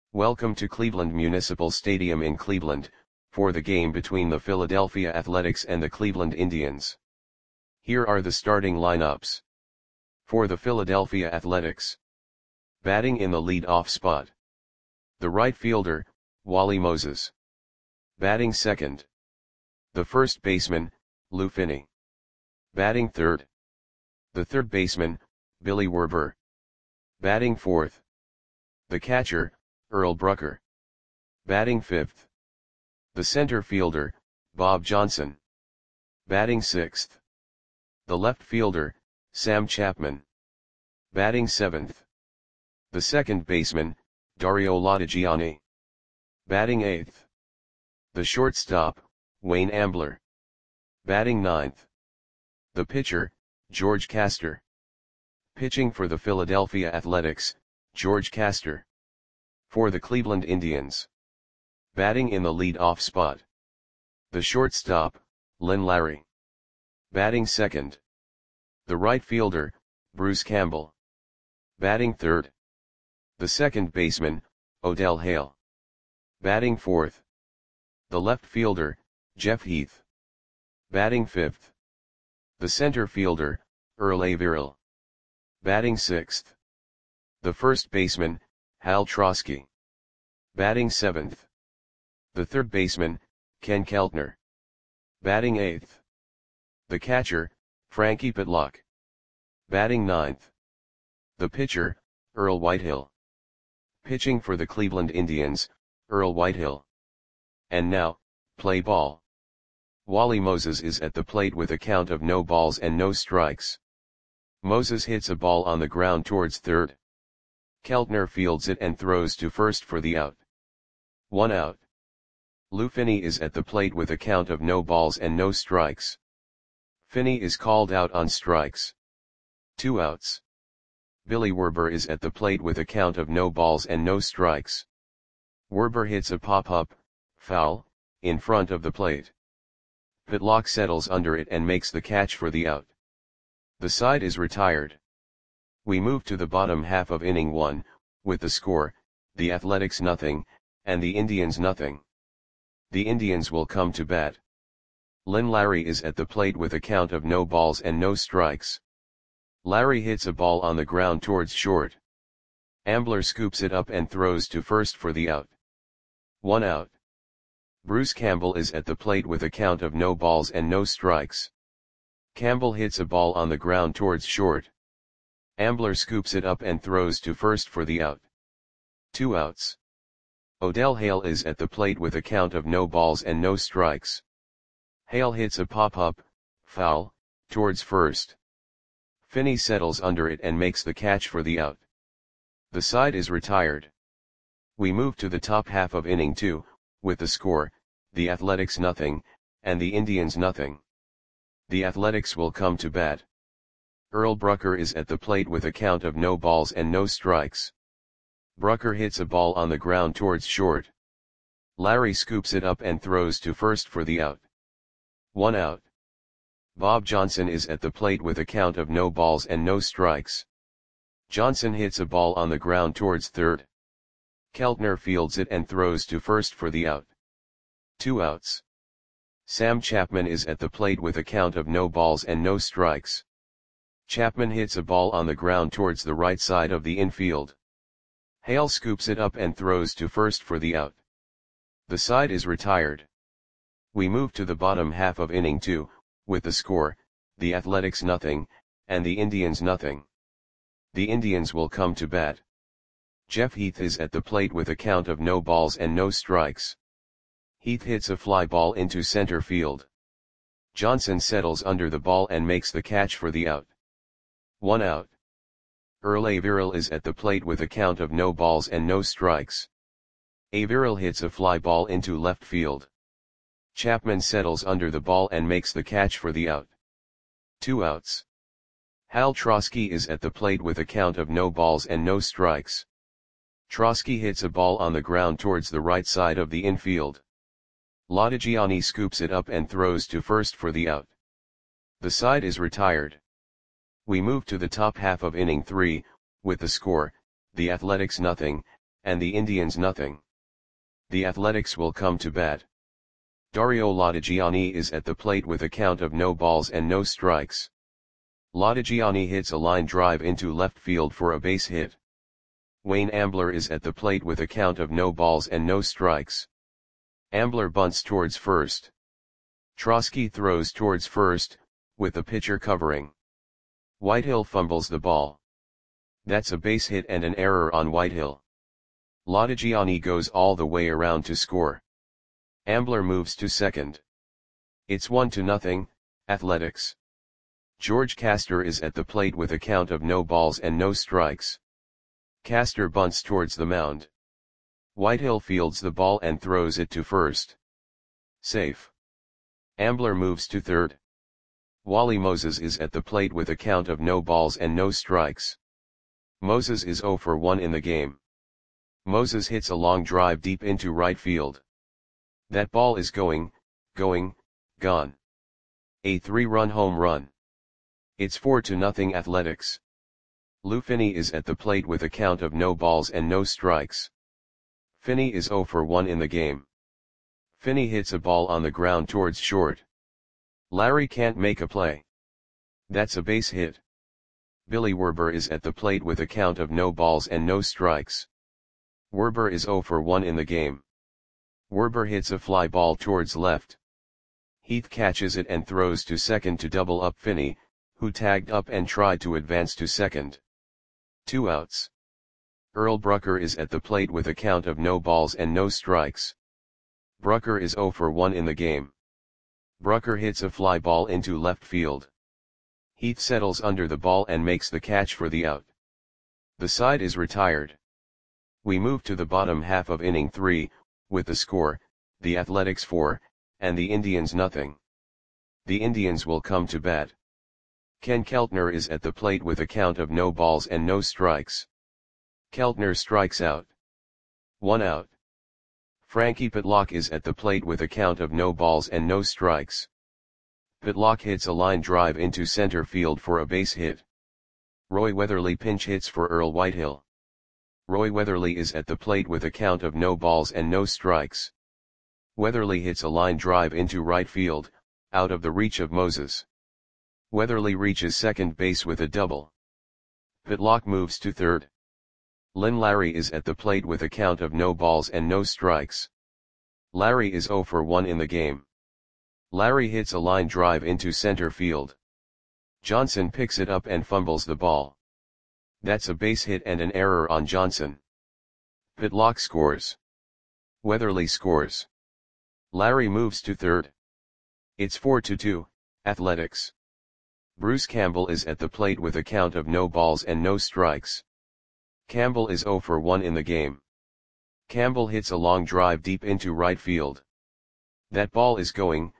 Welcome to Cleveland Municipal Stadium in Cleveland, for the game between the Philadelphia Athletics and the Cleveland Indians. Here are the starting lineups. For the Philadelphia Athletics. Batting in the lead-off spot. The right fielder, Wally Moses. Batting second. The first baseman, Lou Finney. Batting third. The third baseman, Billy Werber. Batting fourth. The catcher, Earl Brucker. Batting fifth. The center fielder, Bob Johnson. Batting sixth. The left fielder, Sam Chapman. Batting seventh. The second baseman, Dario Lodigiani. Batting eighth. The shortstop, Wayne Ambler. Batting ninth. The pitcher, George Castor. Pitching for the Philadelphia Athletics, George Castor. For the Cleveland Indians. Batting in the lead-off spot. The shortstop, Lynn Larry. Batting second. The right fielder, Bruce Campbell. Batting third. The second baseman, Odell Hale. Batting fourth. The left fielder, Jeff Heath. Batting fifth. The center fielder, Earl Averill. Batting sixth. The first baseman, Hal Trosky. Batting seventh. The third baseman, Ken Keltner. Batting eighth. The catcher, Frankie Pitlock. Batting ninth. The pitcher, Earl Whitehill. Pitching for the Cleveland Indians, Earl Whitehill. And now, play ball. Wally Moses is at the plate with a count of no balls and no strikes. Moses hits a ball on the ground towards third. Keltner fields it and throws to first for the out. 1 out. Lou Finney is at the plate with a count of no balls and no strikes. Finney is called out on strikes. 2 outs. Billy Werber is at the plate with a count of no balls and no strikes. Werber hits a pop-up, foul, in front of the plate. Pitlock settles under it and makes the catch for the out. The side is retired. We move to the bottom half of inning 1, with the score, the Athletics nothing, and the Indians nothing. The Indians will come to bat. Lynn Larry is at the plate with a count of no balls and no strikes. Larry hits a ball on the ground towards short. Ambler scoops it up and throws to first for the out. 1 out. Bruce Campbell is at the plate with a count of no balls and no strikes. Campbell hits a ball on the ground towards short. Ambler scoops it up and throws to first for the out. 2 outs. Odell Hale is at the plate with a count of no balls and no strikes. Hale hits a pop-up, foul, towards first. Finney settles under it and makes the catch for the out. The side is retired. We move to the top half of inning 2, with the score, the Athletics nothing, and the Indians nothing. The Athletics will come to bat. Earl Brucker is at the plate with a count of no balls and no strikes. Brucker hits a ball on the ground towards short. Larry scoops it up and throws to first for the out. 1 out. Bob Johnson is at the plate with a count of no balls and no strikes. Johnson hits a ball on the ground towards third. Keltner fields it and throws to first for the out. 2 outs. Sam Chapman is at the plate with a count of no balls and no strikes. Chapman hits a ball on the ground towards the right side of the infield. Hale scoops it up and throws to first for the out. The side is retired. We move to the bottom half of inning 2, with the score, the Athletics nothing, and the Indians nothing. The Indians will come to bat. Jeff Heath is at the plate with a count of no balls and no strikes. Heath hits a fly ball into center field. Johnson settles under the ball and makes the catch for the out. 1 out. Earl Averill is at the plate with a count of no balls and no strikes. Averill hits a fly ball into left field. Chapman settles under the ball and makes the catch for the out. 2 outs. Hal Trosky is at the plate with a count of no balls and no strikes. Trosky hits a ball on the ground towards the right side of the infield. Lodigiani scoops it up and throws to first for the out. The side is retired. We move to the top half of inning 3, with the score, the Athletics nothing, and the Indians nothing. The Athletics will come to bat. Dario Latigiani is at the plate with a count of no balls and no strikes. Latigiani hits a line drive into left field for a base hit. Wayne Ambler is at the plate with a count of no balls and no strikes. Ambler bunts towards first. Trosky throws towards first, with the pitcher covering. Whitehill fumbles the ball. That's a base hit and an error on Whitehill. Latigiani goes all the way around to score. Ambler moves to second. It's 1-0, Athletics. George Castor is at the plate with a count of no balls and no strikes. Castor bunts towards the mound. Whitehill fields the ball and throws it to first. Safe. Ambler moves to third. Wally Moses is at the plate with a count of no balls and no strikes. Moses is 0 for 1 in the game. Moses hits a long drive deep into right field. That ball is gone. A 3-run home run. It's 4-0 Athletics. Lou Finney is at the plate with a count of no balls and no strikes. Finney is 0 for 1 in the game. Finney hits a ball on the ground towards short. Larry can't make a play. That's a base hit. Billy Werber is at the plate with a count of no balls and no strikes. Werber is 0 for 1 in the game. Werber hits a fly ball towards left. Heath catches it and throws to second to double up Finney, who tagged up and tried to advance to second. 2 outs. Earl Brucker is at the plate with a count of no balls and no strikes. Brucker is 0 for 1 in the game. Brucker hits a fly ball into left field. Heath settles under the ball and makes the catch for the out. The side is retired. We move to the bottom half of inning 3, with the score, the Athletics 4, and the Indians nothing. The Indians will come to bat. Ken Keltner is at the plate with a count of no balls and no strikes. Keltner strikes out. 1 out. Frankie Pitlock is at the plate with a count of no balls and no strikes. Pitlock hits a line drive into center field for a base hit. Roy Weatherly pinch hits for Earl Whitehill. Roy Weatherly is at the plate with a count of no balls and no strikes. Weatherly hits a line drive into right field, out of the reach of Moses. Weatherly reaches second base with a double. Pitlock moves to third. Lynn Larry is at the plate with a count of no balls and no strikes. Larry is 0 for 1 in the game. Larry hits a line drive into center field. Johnson picks it up and fumbles the ball. That's a base hit and an error on Johnson. Pitlock scores. Weatherly scores. Larry moves to third. It's 4-2, Athletics. Bruce Campbell is at the plate with a count of no balls and no strikes. Campbell is 0 for 1 in the game. Campbell hits a long drive deep into right field. That ball is gone.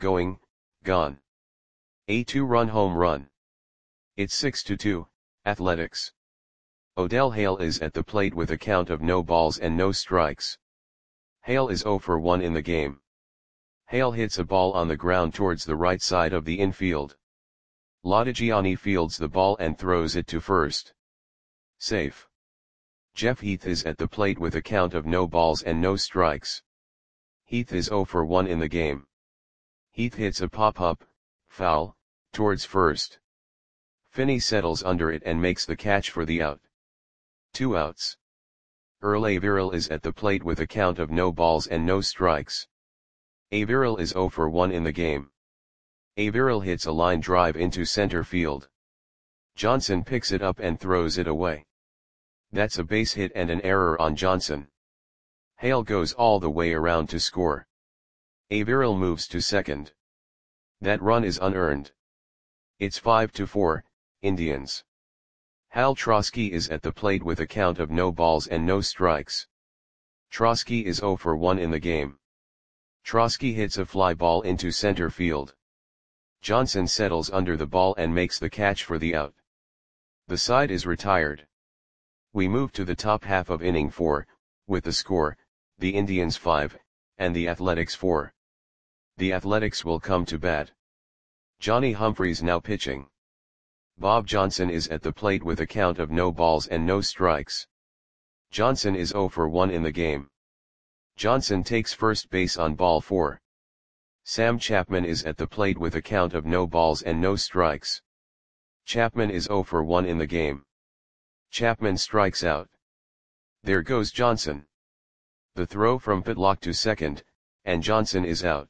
A 2-run home run. It's 6-2, Athletics. Odell Hale is at the plate with a count of no balls and no strikes. Hale is 0 for 1 in the game. Hale hits a ball on the ground towards the right side of the infield. Latigiani fields the ball and throws it to first. Safe. Jeff Heath is at the plate with a count of no balls and no strikes. Heath is 0 for 1 in the game. Heath hits a pop-up, foul, towards first. Finney settles under it and makes the catch for the out. 2 outs. Earl Averill is at the plate with a count of no balls and no strikes. Averill is 0 for 1 in the game. Averill hits a line drive into center field. Johnson picks it up and throws it away. That's a base hit and an error on Johnson. Hale goes all the way around to score. Averill moves to second. That run is unearned. It's 5-4, Indians. Hal Trosky is at the plate with a count of no balls and no strikes. Trosky is 0 for 1 in the game. Trosky hits a fly ball into center field. Johnson settles under the ball and makes the catch for the out. The side is retired. We move to the top half of inning 4, with the score, the Indians 5, and the Athletics 4. The Athletics will come to bat. Johnny Humphreys now pitching. Bob Johnson is at the plate with a count of no balls and no strikes. Johnson is 0 for 1 in the game. Johnson takes first base on ball 4. Sam Chapman is at the plate with a count of no balls and no strikes. Chapman is 0 for 1 in the game. Chapman strikes out. There goes Johnson. The throw from Pitlock to second, and Johnson is out.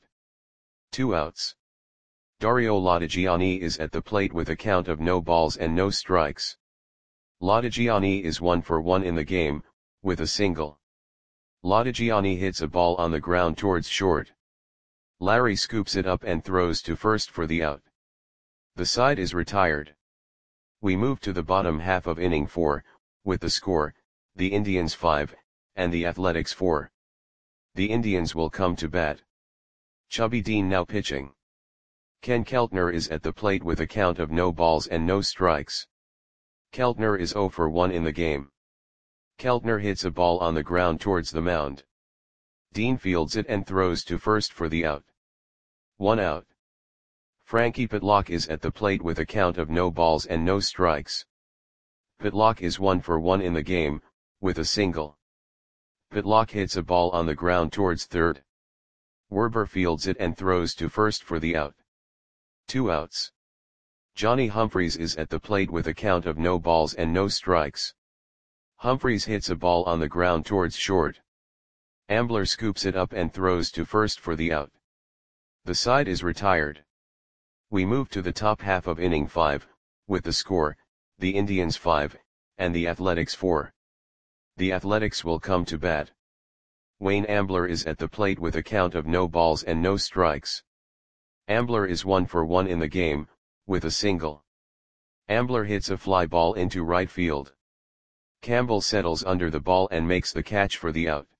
2 outs. Dario Latigiani is at the plate with a count of no balls and no strikes. Latigiani is 1 for 1 in the game, with a single. Latigiani hits a ball on the ground towards short. Larry scoops it up and throws to first for the out. The side is retired. We move to the bottom half of inning 4, with the score, the Indians 5, and the Athletics 4. The Indians will come to bat. Chubby Dean now pitching. Ken Keltner is at the plate with a count of no balls and no strikes. Keltner is 0 for 1 in the game. Keltner hits a ball on the ground towards the mound. Dean fields it and throws to first for the out. 1 out. Frankie Pitlock is at the plate with a count of no balls and no strikes. Pitlock is 1 for 1 in the game, with a single. Pitlock hits a ball on the ground towards third. Werber fields it and throws to first for the out. 2 outs. Johnny Humphreys is at the plate with a count of no balls and no strikes. Humphreys hits a ball on the ground towards short. Ambler scoops it up and throws to first for the out. The side is retired. We move to the top half of inning 5, with the score, the Indians 5, and the Athletics 4. The Athletics will come to bat. Wayne Ambler is at the plate with a count of no balls and no strikes. Ambler is 1 for 1 in the game, with a single. Ambler hits a fly ball into right field. Campbell settles under the ball and makes the catch for the out.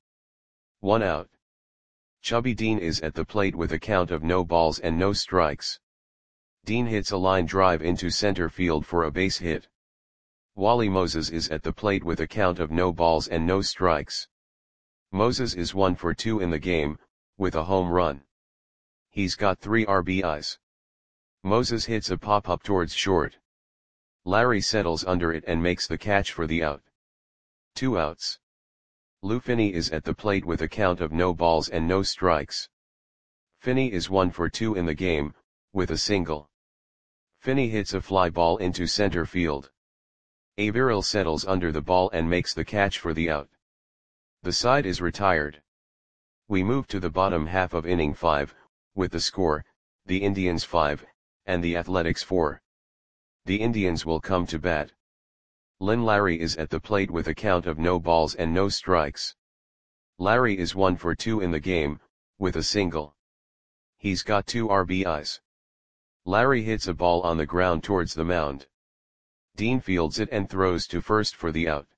1 out. Chubby Dean is at the plate with a count of no balls and no strikes. Dean hits a line drive into center field for a base hit. Wally Moses is at the plate with a count of no balls and no strikes. Moses is 1 for 2 in the game, with a home run. He's got 3 RBIs. Moses hits a pop-up towards short. Larry settles under it and makes the catch for the out. 2 outs. Lou Finney is at the plate with a count of no balls and no strikes. Finney is 1 for 2 in the game, with a single. Finney hits a fly ball into center field. Averill settles under the ball and makes the catch for the out. The side is retired. We move to the bottom half of inning 5, with the score, the Indians 5, and the Athletics 4. The Indians will come to bat. Lynn Larry is at the plate with a count of no balls and no strikes. Larry is 1 for 2 in the game, with a single. He's got 2 RBIs. Larry hits a ball on the ground towards the mound. Dean fields it and throws to first for the out.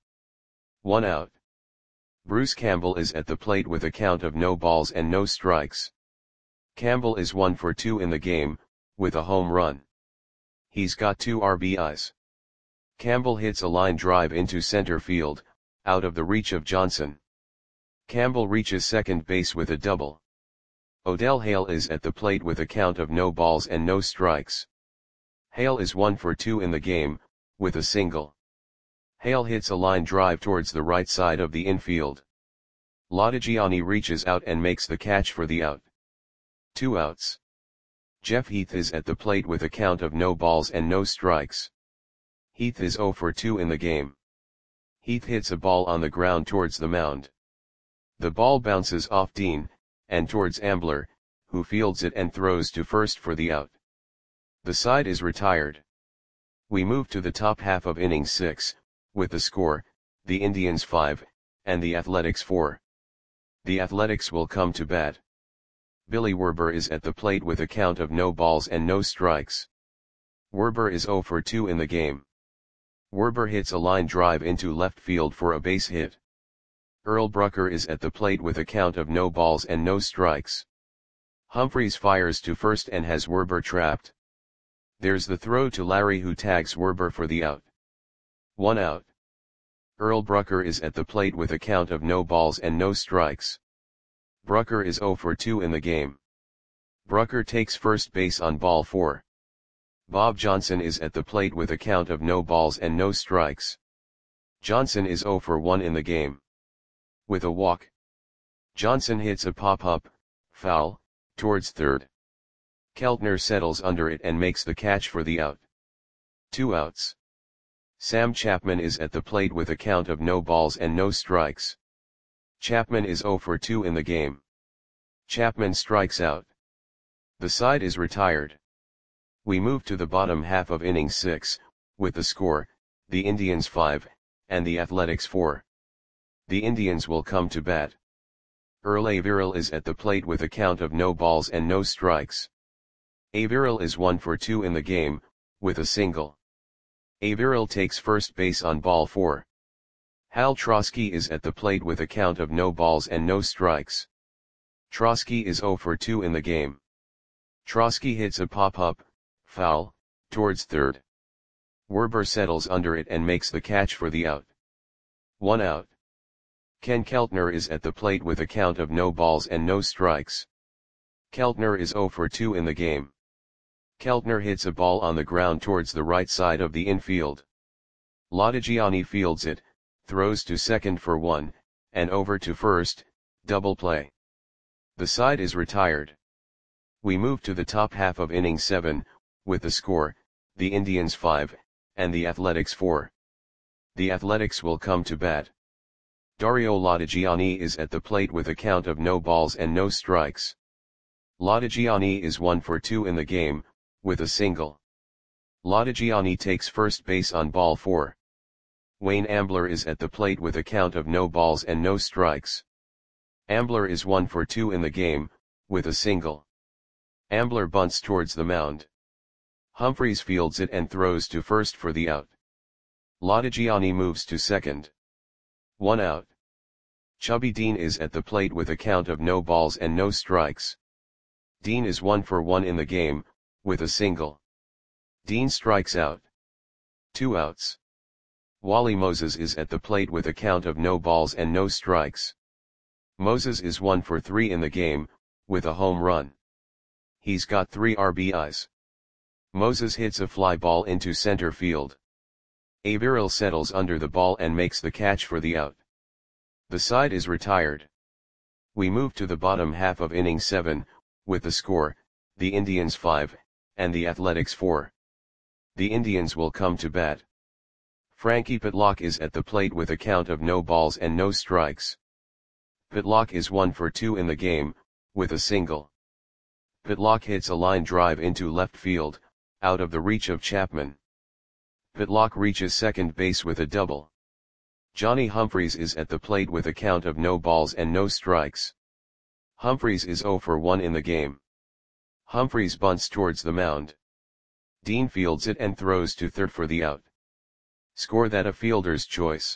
1 out. Bruce Campbell is at the plate with a count of no balls and no strikes. Campbell is 1 for 2 in the game, with a home run. He's got 2 RBIs. Campbell hits a line drive into center field, out of the reach of Johnson. Campbell reaches second base with a double. Odell Hale is at the plate with a count of no balls and no strikes. Hale is 1 for 2 in the game, with a single. Hale hits a line drive towards the right side of the infield. Latigiani reaches out and makes the catch for the out. 2 outs. Jeff Heath is at the plate with a count of no balls and no strikes. Heath is 0 for 2 in the game. Heath hits a ball on the ground towards the mound. The ball bounces off Dean, and towards Ambler, who fields it and throws to first for the out. The side is retired. We move to the top half of inning 6, with the score, the Indians 5, and the Athletics 4. The Athletics will come to bat. Billy Werber is at the plate with a count of no balls and no strikes. Werber is 0 for 2 in the game. Werber hits a line drive into left field for a base hit. Earl Brucker is at the plate with a count of no balls and no strikes. Humphreys fires to first and has Werber trapped. There's the throw to Larry, who tags Werber for the out. 1 out. Earl Brucker is at the plate with a count of no balls and no strikes. Brucker is 0 for 2 in the game. Brucker takes first base on ball 4. Bob Johnson is at the plate with a count of no balls and no strikes. Johnson is 0 for 1 in the game. With a walk, Johnson hits a pop-up, foul, towards third. Keltner settles under it and makes the catch for the out. 2 outs. Sam Chapman is at the plate with a count of no balls and no strikes. Chapman is 0 for 2 in the game. Chapman strikes out. The side is retired. We move to the bottom half of inning 6, with the score, the Indians 5, and the Athletics 4. The Indians will come to bat. Earl Averill is at the plate with a count of no balls and no strikes. Averill is 1 for 2 in the game, with a single. Averill takes first base on ball 4. Hal Trosky is at the plate with a count of no balls and no strikes. Trosky is 0 for 2 in the game. Trosky hits a pop-up, foul, towards third. Werber settles under it and makes the catch for the out. 1 out. Ken Keltner is at the plate with a count of no balls and no strikes. Keltner is 0 for 2 in the game. Keltner hits a ball on the ground towards the right side of the infield. Lodigiani fields it, throws to second for 1, and over to first, double play. The side is retired. We move to the top half of inning 7, with the score, the Indians 5, and the Athletics 4. The Athletics will come to bat. Dario Lodigiani is at the plate with a count of no balls and no strikes. Lodigiani is 1 for 2 in the game, with a single. Lodigiani takes first base on ball 4. Wayne Ambler is at the plate with a count of no balls and no strikes. Ambler is 1 for 2 in the game, with a single. Ambler bunts towards the mound. Humphries fields it and throws to first for the out. Lodigiani moves to second. 1 out. Chubby Dean is at the plate with a count of no balls and no strikes. Dean is 1 for 1 in the game, with a single. Dean strikes out. 2 outs. Wally Moses is at the plate with a count of no balls and no strikes. Moses is 1 for 3 in the game, with a home run. He's got 3 RBIs. Moses hits a fly ball into center field. Averill settles under the ball and makes the catch for the out. The side is retired. We move to the bottom half of inning 7, with the score, the Indians 5, and the Athletics 4. The Indians will come to bat. Frankie Pitlock is at the plate with a count of no balls and no strikes. Pitlock is 1 for 2 in the game, with a single. Pitlock hits a line drive into left field, out of the reach of Chapman. Pitlock reaches second base with a double. Johnny Humphries is at the plate with a count of no balls and no strikes. Humphries is 0 for 1 in the game. Humphries bunts towards the mound. Dean fields it and throws to third for the out. Score that a fielder's choice.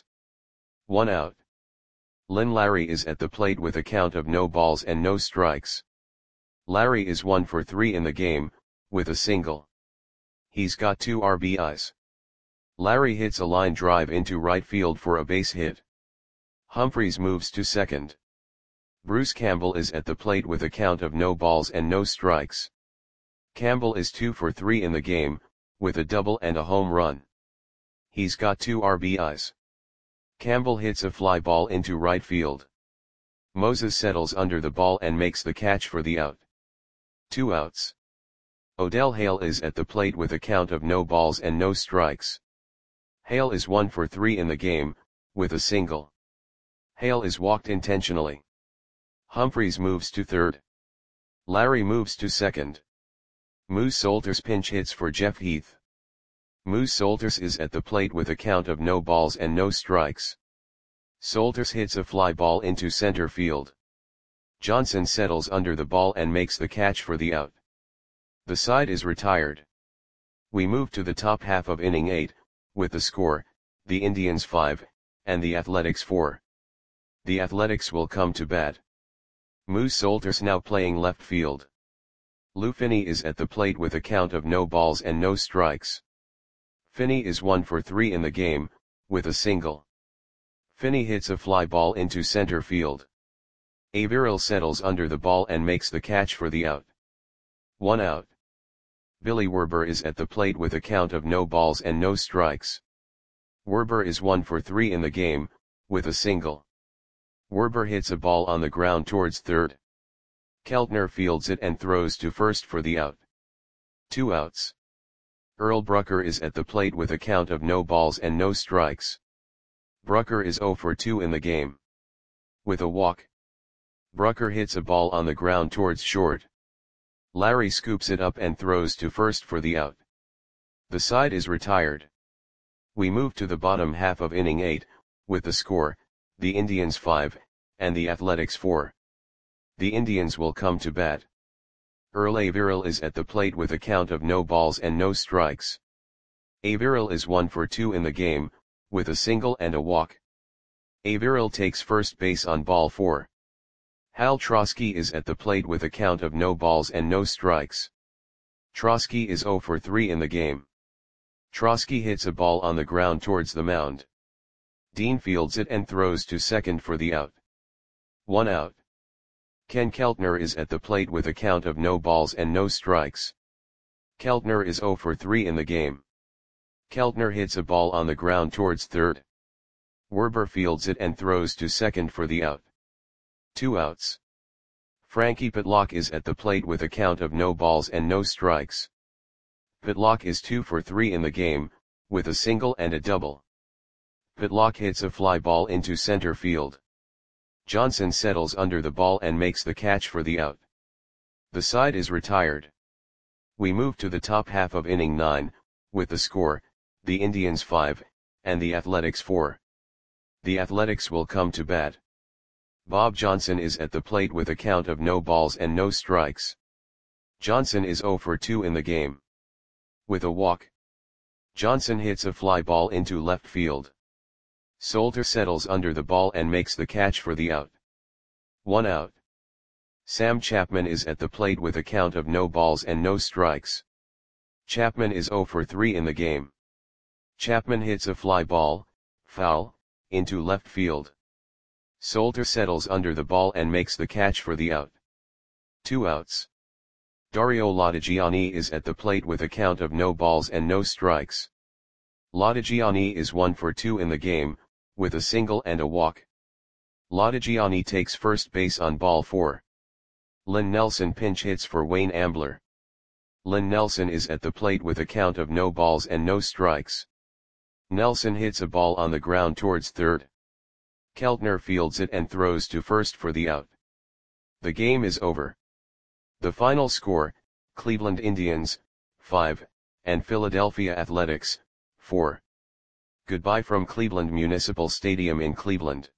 1 out. Lynn Larry is at the plate with a count of no balls and no strikes. Larry is 1 for 3 in the game, with a single. He's got 2 RBIs. Larry hits a line drive into right field for a base hit. Humphries moves to second. Bruce Campbell is at the plate with a count of no balls and no strikes. Campbell is 2 for 3 in the game, with a double and a home run. He's got 2 RBIs. Campbell hits a fly ball into right field. Moses settles under the ball and makes the catch for the out. 2 outs. Odell Hale is at the plate with a count of no balls and no strikes. Hale is 1 for 3 in the game, with a single. Hale is walked intentionally. Humphries moves to third. Larry moves to second. Moose Solters pinch hits for Jeff Heath. Moose Solters is at the plate with a count of no balls and no strikes. Solters hits a fly ball into center field. Johnson settles under the ball and makes the catch for the out. The side is retired. We move to the top half of inning 8, with the score, the Indians 5, and the Athletics 4. The Athletics will come to bat. Moose Solters now playing left field. Lou Finney is at the plate with a count of no balls and no strikes. Finney is 1 for 3 in the game, with a single. Finney hits a fly ball into center field. Averill settles under the ball and makes the catch for the out. 1 out. Billy Werber is at the plate with a count of no balls and no strikes. Werber is 1 for 3 in the game, with a single. Werber hits a ball on the ground towards third. Keltner fields it and throws to first for the out. 2 outs. Earl Brucker is at the plate with a count of no balls and no strikes. Brucker is 0 for 2 in the game. With a walk. Brucker hits a ball on the ground towards short. Larry scoops it up and throws to first for the out. The side is retired. We move to the bottom half of inning 8, with the score, the Indians 5, and the Athletics 4. The Indians will come to bat. Earl Averill is at the plate with a count of no balls and no strikes. Averill is 1 for 2 in the game, with a single and a walk. Averill takes first base on ball 4. Hal Trosky is at the plate with a count of no balls and no strikes. Trosky is 0 for 3 in the game. Trosky hits a ball on the ground towards the mound. Dean fields it and throws to second for the out. 1 out. Ken Keltner is at the plate with a count of no balls and no strikes. Keltner is 0 for 3 in the game. Keltner hits a ball on the ground towards third. Werber fields it and throws to second for the out. 2 outs. Frankie Pitlock is at the plate with a count of no balls and no strikes. Pitlock is 2 for 3 in the game, with a single and a double. Pitlock hits a fly ball into center field. Johnson settles under the ball and makes the catch for the out. The side is retired. We move to the top half of inning 9, with the score, the Indians 5, and the Athletics 4. The Athletics will come to bat. Bob Johnson is at the plate with a count of no balls and no strikes. Johnson is 0 for 2 in the game. With a walk. Johnson hits a fly ball into left field. Solter settles under the ball and makes the catch for the out. 1 out. Sam Chapman is at the plate with a count of no balls and no strikes. Chapman is 0 for 3 in the game. Chapman hits a fly ball, foul, into left field. Solter settles under the ball and makes the catch for the out. 2 outs. Dario Latigiani is at the plate with a count of no balls and no strikes. Latigiani is 1 for 2 in the game, with a single and a walk. Latigiani takes first base on ball 4. Lynn Nelson pinch hits for Wayne Ambler. Lynn Nelson is at the plate with a count of no balls and no strikes. Nelson hits a ball on the ground towards third. Keltner fields it and throws to first for the out. The game is over. The final score, Cleveland Indians, 5, and Philadelphia Athletics, 4. Goodbye from Cleveland Municipal Stadium in Cleveland.